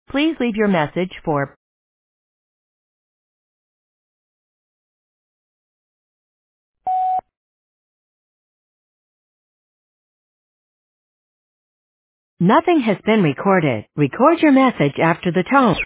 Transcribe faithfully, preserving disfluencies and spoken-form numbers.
Please leave your message for Nothing has been recorded. Record your message after the tone.